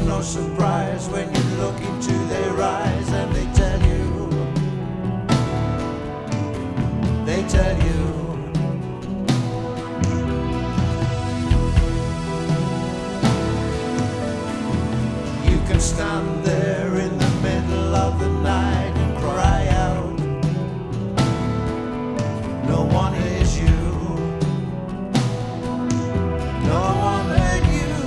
no surprise when you look into their eyes and they tell you, you can stand there in the middle of the night and cry out, no one hears you, no one heard you.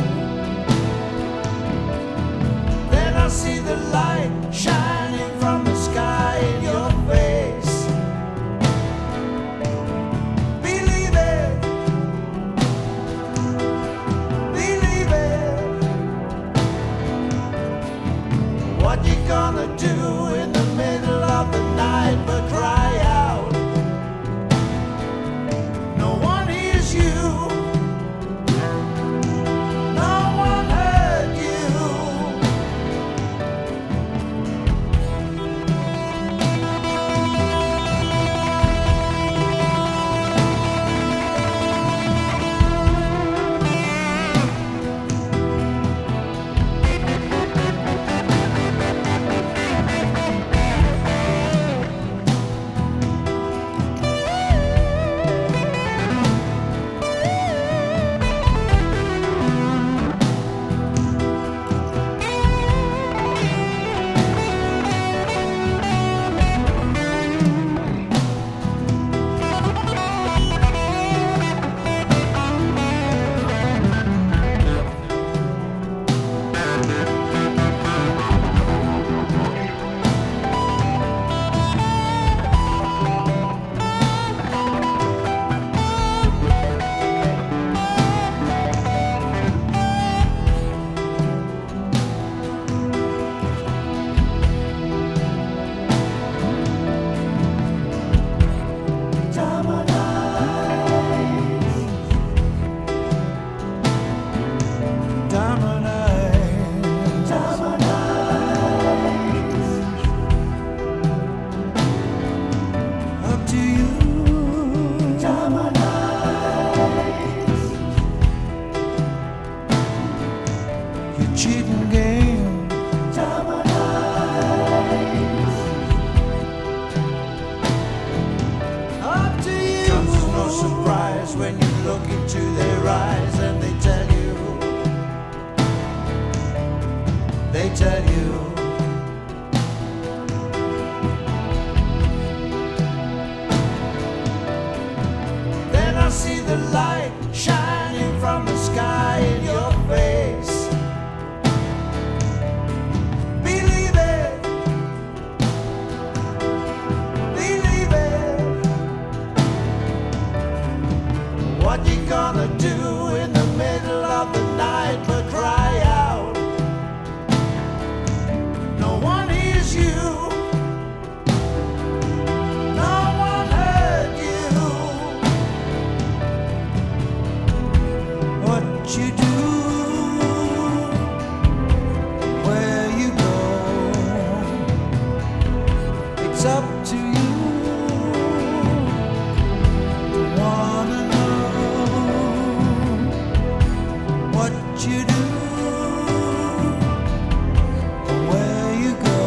Then I see the light shining from the sky in your face. Believe it, believe it. What you gonna do in the middle of the night but cry out? No one hears you, no one heard you. Cheating game, diamond eyes. Up to you. Comes as no surprise when you look into their eyes and they tell you, Then I see the light shining from the sky in your face. What you gonna do in the middle of the night but cry out? No one hears you, no one heard you. What you do, where you go, it's up to you. You do, where you go,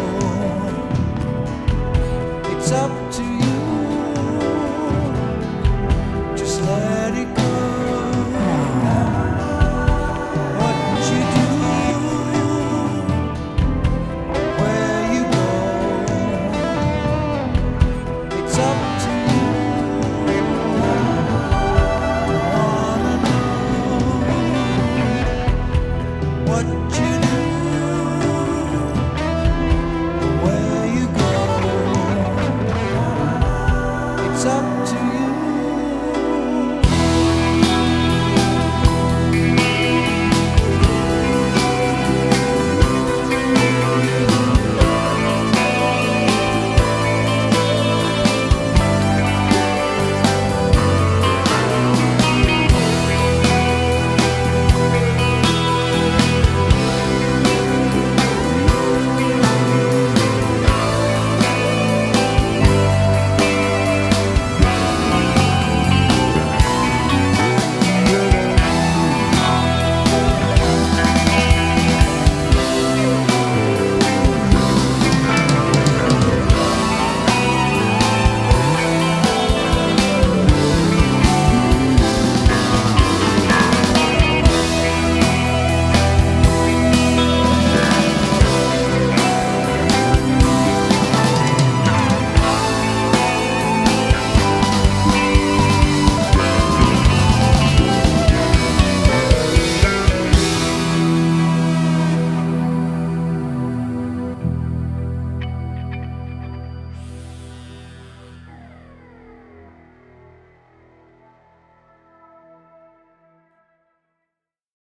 it's up to you. Just let it go. What you do, where you go, it's up to you. What you